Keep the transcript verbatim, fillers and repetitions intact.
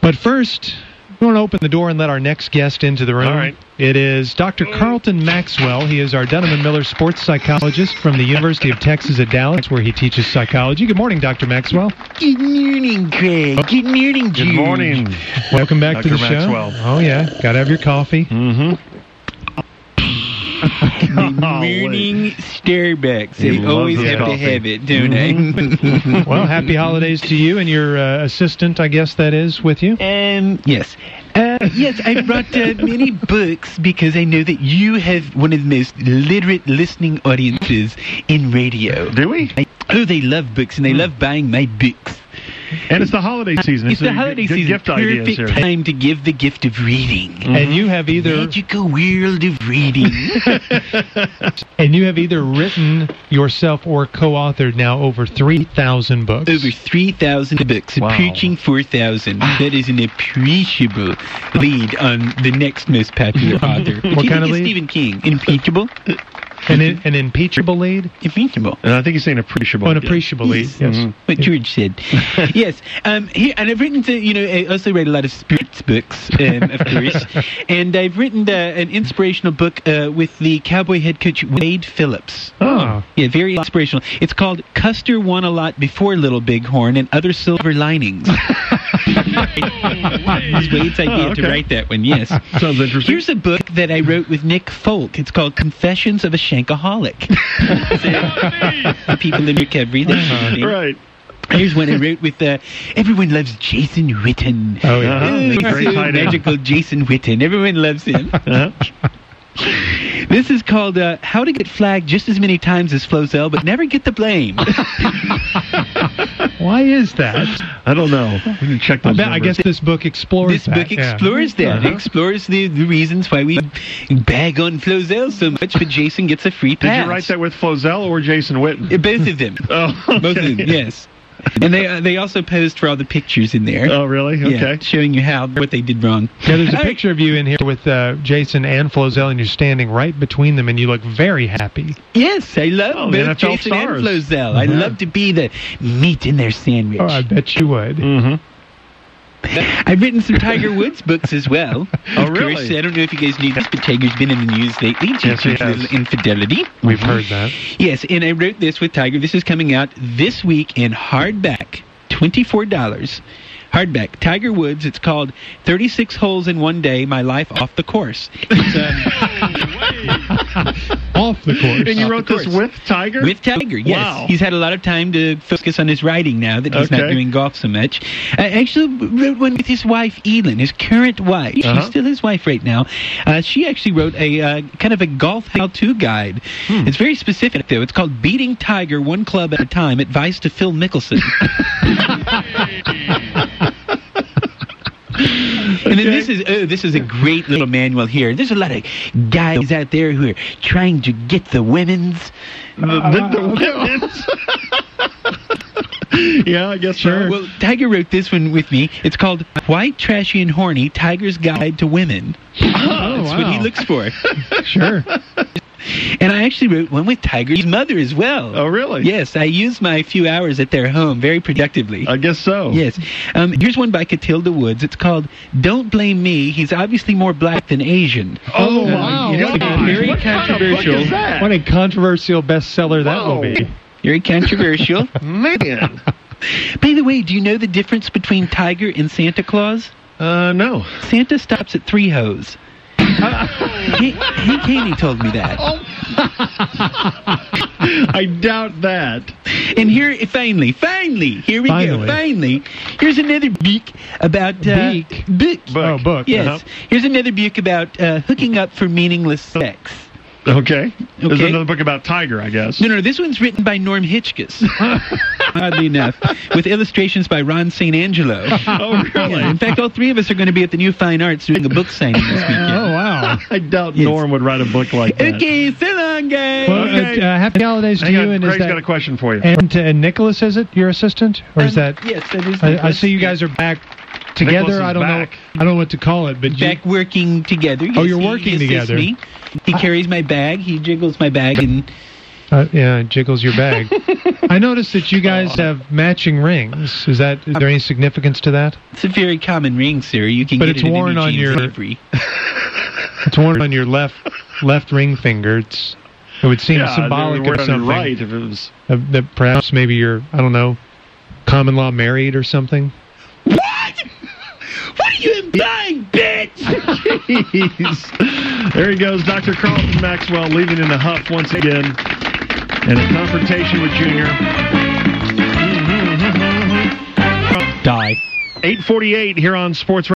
But first, we want to open the door and let our next guest into the room. All right. It is Doctor Carlton Maxwell. He is our Dunham and Miller sports psychologist from the University of Texas at Dallas, where he teaches psychology. Good morning, Doctor Maxwell. Good morning, Craig. Good morning, Jude. Good morning. Welcome back Doctor to the Maxwell. show. Oh, yeah. Got to have your coffee. Mm-hmm. Good morning, Starbucks. He They always loves his have to coffee. have it, don't I? Well, happy holidays to you and your uh, assistant, I guess that is, with you. Um, yes. Uh, yes, I brought uh, many books because I know that you have one of the most literate listening audiences in radio. Do we? I, oh, they love books, and they love buying my books. And it's the holiday season. It's so the holiday good season. gift ideas Perfect here. time to give the gift of reading. And you have either Magical world of reading. and you have either written yourself or co-authored now over three thousand books. Over three thousand books, Wow. approaching four thousand. That is an appreciable lead on the next most popular author. What kind of lead? Stephen King. Impeachable? An, in, an impeachable lead? Impeachable. And I think he's saying appreciable. Oh, an appreciable lead, Yes. yes. Mhm. What George said. Yes. Um, here, and I've written, to, you know, I also write a lot of sports books, um, of course. And I've written uh, an inspirational book uh, with the Cowboy head coach Wade Phillips. Oh. Yeah, very inspirational. It's called Custer Won a Lot Before Little Bighorn and Other Silver Linings. It's Wade's idea Oh, okay. to write that one, yes. Sounds interesting. Here's a book that I wrote with Nick Folk. It's called Confessions of a Shankaholic. So, people in recovery. That's the name. Right. Here's one I wrote with, uh, everyone loves Jason Witten. Oh, yeah. Uh-huh. Oh, Great so tight end. magical Jason Witten. Everyone loves him. Uh-huh. This is called uh, How to Get Flagged Just as Many Times as Flozell, but Never Get the Blame. Why is that? I don't know. We can check I, those bet, I numbers. guess this book explores This that. book yeah. explores that. Uh-huh. It explores the, the reasons why we bag on Flozell so much, but Jason gets a free Did pass. you write that with Flozell or Jason Witten? Uh, Both of them. Oh, okay. Both of them, yes. And they uh, they also posed for all the pictures in there. Oh, really? Okay. Yeah, showing you how what they did wrong. Yeah, there's a All right. picture of you in here with uh, Jason and Flozell, and you're standing right between them, and you look very happy. Yes, I love Oh, the N both F L Jason stars. and Flozell. I Yeah. love to be the meat in their sandwich. Oh, I bet you would. Mm-hmm. I've written some Tiger Woods books as well. Oh, Of really? course, I don't know if you guys knew this, but Tiger's been in the news lately due Yes, to he his has. little infidelity. We've heard that. Yes, and I wrote this with Tiger. This is coming out this week in hardback, twenty-four dollars. Hardback, Tiger Woods. It's called thirty-six Holes in One Day, My Life Off the Course. It's, um, Off the course. And you Off wrote the this course. with Tiger? With Tiger, yes. Wow. He's had a lot of time to focus on his writing now that he's not Okay. doing golf so much. I actually wrote one with his wife, Elin, his current wife. Uh-huh. She's still his wife right now. Uh, she actually wrote a uh, kind of a golf how-to guide. Hmm. It's very specific, though. It's called Beating Tiger One Club at a Time, Advice to Phil Mickelson. And then this is oh, this is a great little manual here. There's a lot of guys out there who are trying to get the women's. The, the, the women's. Yeah, I guess so. Well, Tiger wrote this one with me. It's called White, Trashy, and Horny, Tiger's Guide to Women. Oh, That's what he wow. looks for. Sure. And I actually wrote one with Tiger's mother as well. Oh, really? Yes, I used my few hours at their home very productively. I guess so. Yes. Um, here's one by Catilda Woods. It's called Don't Blame Me. He's obviously more black than Asian. Oh, Uh, wow. you know, What it's very kind of book controversial. is that? What a controversial bestseller that will Whoa. be. Very controversial. Man. By the way, do you know the difference between Tiger and Santa Claus? Uh, no. Santa stops at three hoes. Hank Hank Haney told me that. I doubt that. And here, finally, finally, here we Finally. go. Finally, here's another book about uh, Beak? book. Oh, book. Yes. Uh-huh. Here's another book about uh, hooking up for meaningless sex. Okay. There's Okay. another book about Tiger, I guess. No, no, this one's written by Norm Hitchcock. Oddly enough, with illustrations by Ron Saint Angelo. Oh, really? Yeah, in fact, all three of us are going to be at the New Fine Arts doing a book signing this weekend. Oh, wow. I doubt Yes. Norm would write a book like that. Okay, so long, guys. Well, Okay. uh, uh, happy holidays to Hang you. on, And is Craig's that, got a question for you. and, uh, and Nicholas, is it your assistant? Or is Um, that... Yes, that is. I, I see you guys are back together. Nicholas is I don't back. know. I don't know what to call it, but you, back working together. Oh, Yes, you're he working assists together. Me. He carries my bag. He jiggles my bag, and Uh, yeah, it jiggles your bag. I noticed that you guys have matching rings. Is that is there any significance to that? It's a very common ring, sir. You can But get it's it worn at on any your- Jeans Avery. It's worn on your left left ring finger. It's it would seem Yeah, symbolic they were of on something. your right if it was. Uh, that perhaps maybe you're I don't know, common law married or something. What? What are you implying, bitch? Jeez. There he goes, Doctor Carlton Maxwell, leaving in a huff once again. And a confrontation with Junior. Die. eight forty-eight here on Sports